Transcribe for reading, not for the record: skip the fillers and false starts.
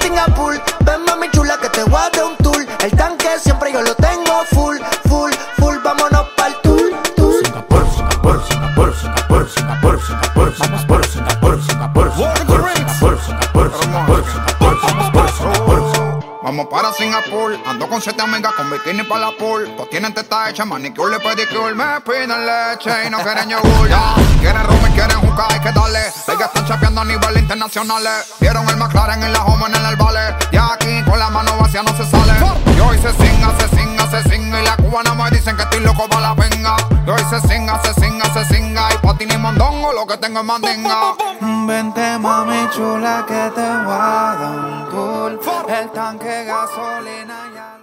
Singapur. Ven mami chula que te voy a dar un tour. El tanque siempre yo lo tengo full, full, full. Vámonos pa'l tour, tour. Singapur, Singapur, Singapur, Singapur, Singapur, Singapur, Singapur, Singapur, Singapur, Singapur, Singapur, Singapur, Singapur, Singapur, Singapur. Vamos para Singapur, ando con 7 amigas con bikini para la pool. Pues tienen teta hecha, manicure y pedicure. Me piden leche y no quieren yogur. Ya, quieren rum y quieren juca, hay que darle. Ellas están chapeando a nivel internacional. Vieron el McLaren en la home en el vale. Y aquí con la mano vacía no se sale. Y hoy se singa, se singa, se singa. Y la cubana me dicen que estoy loco para la venga. Y hoy se singa, se singa, se singa. Y pa' ti ni mondongo, lo que tengo es mandinga. Vente mami chula que te voy a dar un tour. El tanque gasolina ya